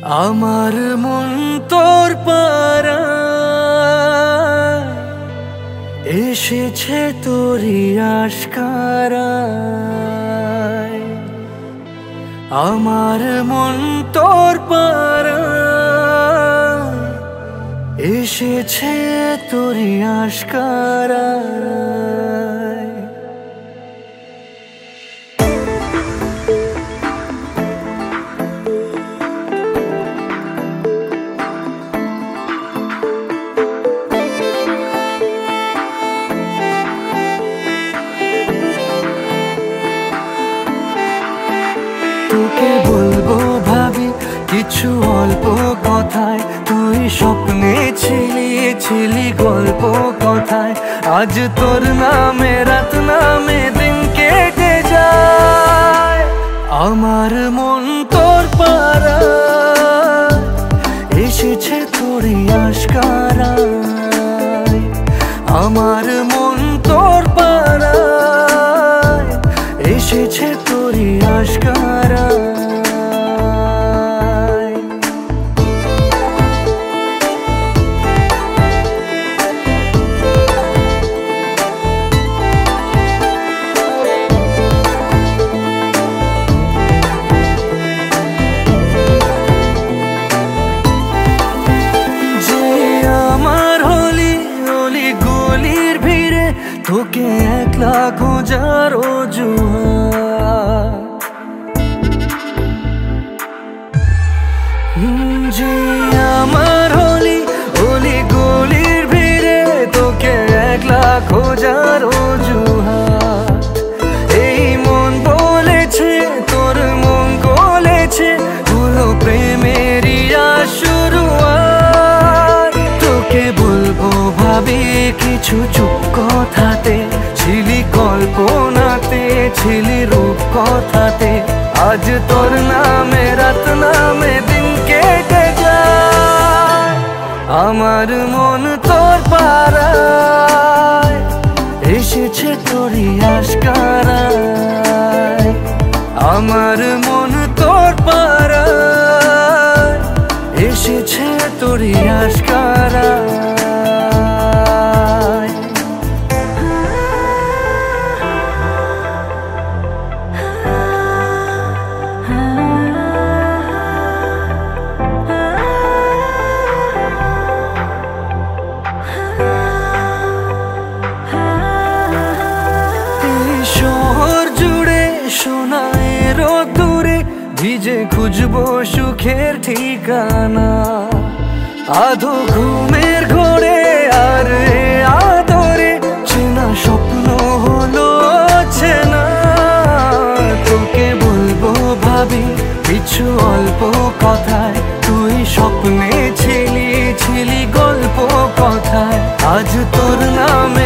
আমার মন তোর পাড়ায় এসেছে তোরই আশকারায়। আমার মন তোর পাড়ায় এসেছে তোরই আশকারায়। তোকে বলবো ভাবি কিছু অল্প কথায়, তুই স্বপ্নে ছিলি গল্প কথায়। আজ তোর নামে রাত নামে দিন কেটে যায়। আমার মন তোর পাড়ায় এসেছে তোরই আশকারায়। আমার মন তোর পাড়ায় এসেছে তোরই আশকারায়। যে আমার হলি অলি গলির ভিড়ে তোকে একলা খোঁজার অজুহাত। যে আমার হলি অলি গলির ভিড়ে তোকে একলা খোঁজার অজুহাত। এই মন বলেছে তোর মন গলেছে, হলো প্রেমেরই শুরুয়াত। তোকে বলবো ভাবি কিছু চুপ কথাতে, ছিলি কল্পনাতে ছিলি রূপ কথাতে। আজ তোর নামে রাত নামে দিন কেটে যায়। আমার মন তোর পাড়ায় এসেছে তোরই আশকারায়। আমার মন তোর পাড়ায় এসেছে তোরই আশকারায়। শহর জুড়ে সোনার দূরে ভিজে খুঁজবো সুখের ঠিকানা। আধো ঘুমের ঘোরে আর আদরে চেনা স্বপ্ন হলো চেনা। তোকে বলবো ভাবি কিছু অল্প কথায়, তুই স্বপ্নে ছিলি গল্প কথায়। আজ তোর নামে